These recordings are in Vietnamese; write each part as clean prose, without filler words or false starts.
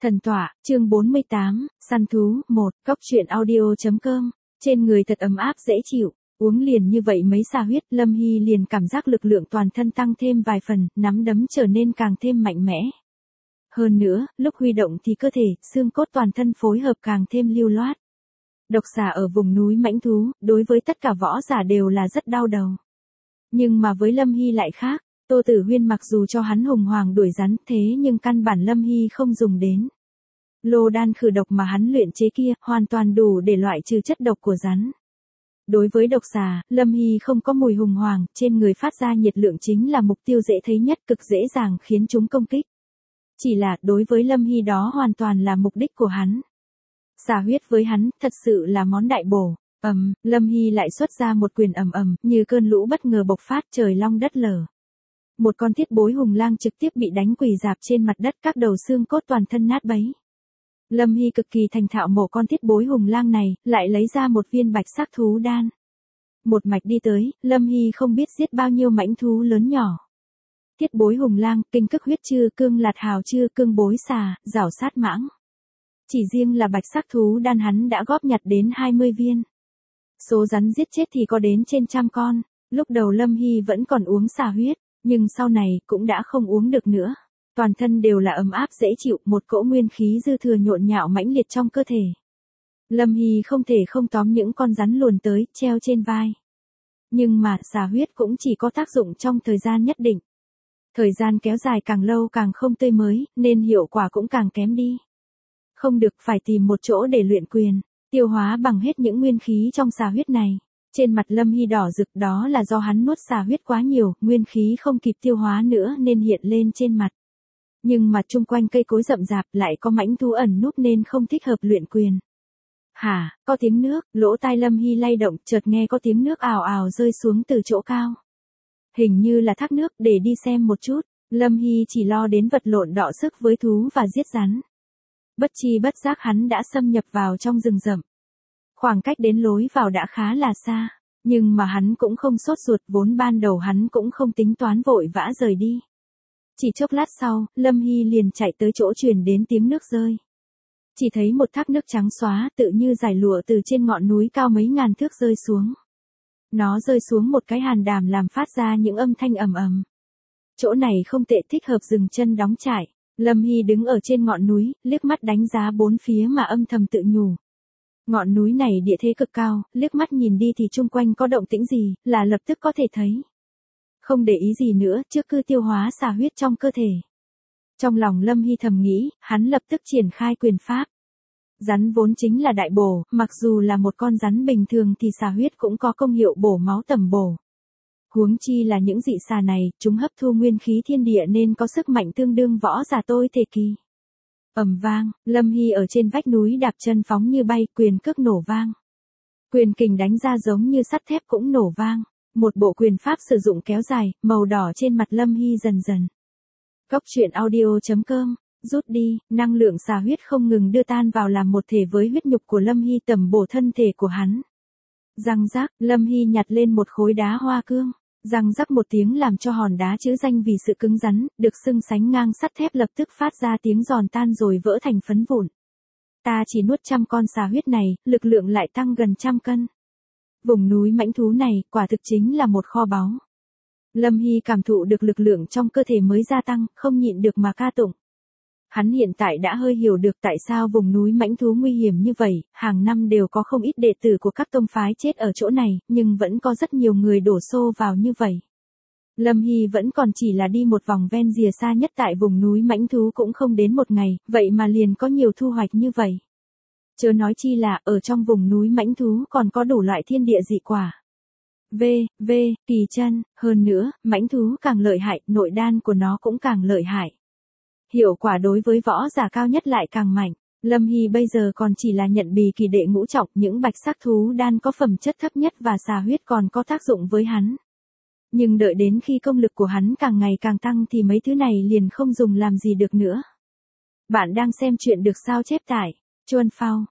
Thần tọa, chương 48, săn thú, 1, Cóc truyện audio.com, trên người thật ấm áp dễ chịu, uống liền như vậy mấy xà huyết, Lâm Hy liền cảm giác lực lượng toàn thân tăng thêm vài phần, nắm đấm trở nên càng thêm mạnh mẽ. Hơn nữa, lúc huy động thì cơ thể, xương cốt toàn thân phối hợp càng thêm lưu loát. Độc xà ở vùng núi mãnh thú, đối với tất cả võ giả đều là rất đau đầu. Nhưng mà với Lâm Hy lại khác. Tô Tử Huyên mặc dù cho hắn hùng hoàng đuổi rắn thế nhưng căn bản Lâm Hy không dùng đến. Lô đan khử độc mà hắn luyện chế kia hoàn toàn đủ để loại trừ chất độc của rắn. Đối với độc xà, Lâm Hy không có mùi hùng hoàng, trên người phát ra nhiệt lượng chính là mục tiêu dễ thấy nhất, cực dễ dàng khiến chúng công kích. Chỉ là đối với Lâm Hy đó hoàn toàn là mục đích của hắn. Xà huyết với hắn thật sự là món đại bổ. Lâm Hy lại xuất ra một quyền ầm như cơn lũ bất ngờ bộc phát, trời long đất lở. Một con thiết bối hùng lang trực tiếp bị đánh quỳ rạp trên mặt đất, các đầu xương cốt toàn thân nát bấy. Lâm Hy cực kỳ thành thạo mổ con thiết bối hùng lang này, lại lấy ra một viên bạch sắc thú đan. Một mạch đi tới, Lâm Hy không biết giết bao nhiêu mãnh thú lớn nhỏ. Thiết bối hùng lang, kinh cức huyết chư, cương lạt hào chư, cương bối xà, rảo sát mãng. Chỉ riêng là bạch sắc thú đan hắn đã góp nhặt đến 20 viên. Số rắn giết chết thì có đến trên 100 con. Lúc đầu Lâm Hy vẫn còn uống xà huyết. Nhưng sau này cũng đã không uống được nữa. Toàn thân đều là ấm áp dễ chịu, một cỗ nguyên khí dư thừa nhộn nhạo mãnh liệt trong cơ thể. Lâm Hy không thể không tóm những con rắn luồn tới, treo trên vai. Nhưng mà xà huyết cũng chỉ có tác dụng trong thời gian nhất định. Thời gian kéo dài càng lâu càng không tươi mới, nên hiệu quả cũng càng kém đi. Không được, phải tìm một chỗ để luyện quyền, tiêu hóa bằng hết những nguyên khí trong xà huyết này. Trên mặt Lâm Hy đỏ rực, đó là do hắn nuốt xà huyết quá nhiều, nguyên khí không kịp tiêu hóa nữa nên hiện lên trên mặt. Nhưng mà chung quanh cây cối rậm rạp lại có mãnh thú ẩn núp nên không thích hợp luyện quyền. Hả, có tiếng nước, lỗ tai Lâm Hy lay động, chợt nghe có tiếng nước ào ào rơi xuống từ chỗ cao. Hình như là thác nước, để đi xem một chút. Lâm Hy chỉ lo đến vật lộn đọ sức với thú và giết rắn. Bất chi bất giác hắn đã xâm nhập vào trong rừng rậm. Khoảng cách đến lối vào đã khá là xa, nhưng mà hắn cũng không sốt ruột, vốn ban đầu hắn cũng không tính toán vội vã rời đi. Chỉ chốc lát sau, Lâm Hy liền chạy tới chỗ truyền đến tiếng nước rơi. Chỉ thấy một thác nước trắng xóa tự như dải lụa từ trên ngọn núi cao mấy ngàn thước rơi xuống. Nó rơi xuống một cái hàn đàm làm phát ra những âm thanh ầm. Chỗ này không tệ, thích hợp dừng chân đóng trại. Lâm Hy đứng ở trên ngọn núi, liếc mắt đánh giá bốn phía mà âm thầm tự nhủ. Ngọn núi này địa thế cực cao, liếc mắt nhìn đi thì chung quanh có động tĩnh gì, là lập tức có thể thấy. Không để ý gì nữa, trước cứ tiêu hóa xà huyết trong cơ thể. Trong lòng Lâm Hy thầm nghĩ, hắn lập tức triển khai quyền pháp. Rắn vốn chính là đại bổ, mặc dù là một con rắn bình thường thì xà huyết cũng có công hiệu bổ máu tầm bổ. Huống chi là những dị xà này, chúng hấp thu nguyên khí thiên địa nên có sức mạnh tương đương võ giả tôi thể kỳ. Ầm vang, Lâm Hy ở trên vách núi đạp chân phóng như bay, quyền cước nổ vang. Quyền kình đánh ra giống như sắt thép cũng nổ vang. Một bộ quyền pháp sử dụng kéo dài, màu đỏ trên mặt Lâm Hy dần dần. Cóc truyện audio.com, rút đi, năng lượng xà huyết không ngừng đưa tan vào làm một thể với huyết nhục của Lâm Hy, tầm bổ thân thể của hắn. Răng rác, Lâm Hy nhặt lên một khối đá hoa cương. Răng rắc một tiếng làm cho hòn đá chữ danh vì sự cứng rắn, được xưng sánh ngang sắt thép lập tức phát ra tiếng giòn tan rồi vỡ thành phấn vụn. Ta chỉ nuốt 100 con xà huyết này, lực lượng lại tăng gần 100 cân. Vùng núi mãnh thú này, quả thực chính là một kho báu. Lâm Hy cảm thụ được lực lượng trong cơ thể mới gia tăng, không nhịn được mà ca tụng. Hắn hiện tại đã hơi hiểu được tại sao vùng núi mãnh thú nguy hiểm như vậy, hàng năm đều có không ít đệ tử của các tông phái chết ở chỗ này, nhưng vẫn có rất nhiều người đổ xô vào như vậy. Lâm Hy vẫn còn chỉ là đi một vòng ven rìa xa nhất tại vùng núi mãnh thú cũng không đến một ngày, vậy mà liền có nhiều thu hoạch như vậy. Chớ nói chi là ở trong vùng núi mãnh thú còn có đủ loại thiên địa dị quả. Kỳ chân, hơn nữa, mãnh thú càng lợi hại, nội đan của nó cũng càng lợi hại. Hiệu quả đối với võ giả cao nhất lại càng mạnh. Lâm Hy bây giờ còn chỉ là nhận bì kỳ đệ ngũ trọng, những bạch sắc thú đan có phẩm chất thấp nhất và xà huyết còn có tác dụng với hắn. Nhưng đợi đến khi công lực của hắn càng ngày càng tăng thì mấy thứ này liền không dùng làm gì được nữa. Bạn đang xem chuyện được sao chép tải Chuan Phao,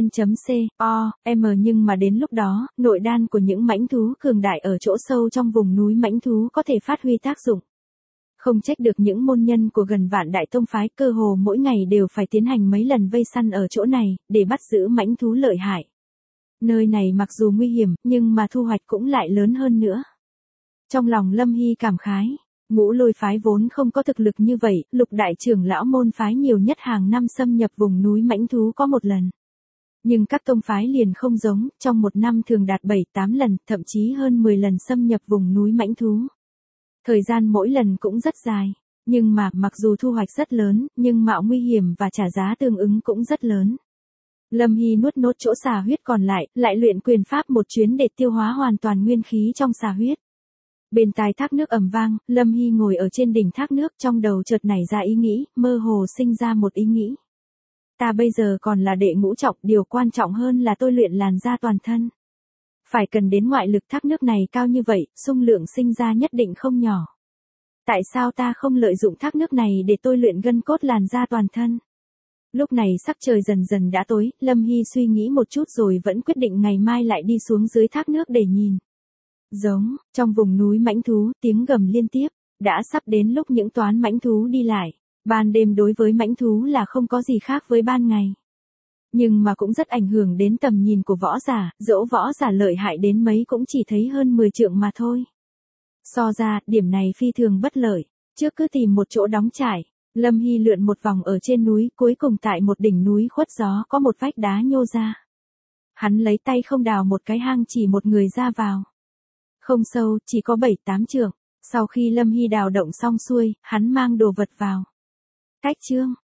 vn.com, nhưng mà đến lúc đó, nội đan của những mãnh thú cường đại ở chỗ sâu trong vùng núi mãnh thú có thể phát huy tác dụng. Không trách được những môn nhân của gần vạn đại tông phái cơ hồ mỗi ngày đều phải tiến hành mấy lần vây săn ở chỗ này, để bắt giữ mãnh thú lợi hại. Nơi này mặc dù nguy hiểm, nhưng mà thu hoạch cũng lại lớn hơn nữa. Trong lòng Lâm Hy cảm khái, Ngũ Lôi phái vốn không có thực lực như vậy, Lục đại trưởng lão môn phái nhiều nhất hàng năm xâm nhập vùng núi mãnh thú có một lần. Nhưng các tông phái liền không giống, trong một năm thường đạt 7-8 lần, thậm chí hơn 10 lần xâm nhập vùng núi mãnh thú. Thời gian mỗi lần cũng rất dài, nhưng mà mặc dù thu hoạch rất lớn, nhưng mạo nguy hiểm và trả giá tương ứng cũng rất lớn. Lâm Hy nuốt nốt chỗ xà huyết còn lại luyện quyền pháp một chuyến để tiêu hóa hoàn toàn nguyên khí trong xà huyết. Bên tai thác nước ầm vang, Lâm Hy ngồi ở trên đỉnh thác nước, trong đầu chợt nảy ra ý nghĩ, mơ hồ sinh ra một ý nghĩ. Ta bây giờ còn là đệ ngũ trọng, điều quan trọng hơn là tôi luyện làn da toàn thân. Phải cần đến ngoại lực, thác nước này cao như vậy, xung lượng sinh ra nhất định không nhỏ. Tại sao ta không lợi dụng thác nước này để tôi luyện gân cốt làn da toàn thân? Lúc này sắc trời dần dần đã tối, Lâm Hy suy nghĩ một chút rồi vẫn quyết định ngày mai lại đi xuống dưới thác nước để nhìn. Giống, trong vùng núi mãnh thú, tiếng gầm liên tiếp, đã sắp đến lúc những toán mãnh thú đi lại. Ban đêm đối với mãnh thú là không có gì khác với ban ngày. Nhưng mà cũng rất ảnh hưởng đến tầm nhìn của võ giả, dẫu võ giả lợi hại đến mấy cũng chỉ thấy hơn 10 trượng mà thôi. So ra, điểm này phi thường bất lợi, trước cứ tìm một chỗ đóng trại. Lâm Hy lượn một vòng ở trên núi, cuối cùng tại một đỉnh núi khuất gió có một vách đá nhô ra. Hắn lấy tay không đào một cái hang chỉ một người ra vào. Không sâu, chỉ có 7-8 trượng. Sau khi Lâm Hy đào động xong xuôi, hắn mang đồ vật vào. Cách chương.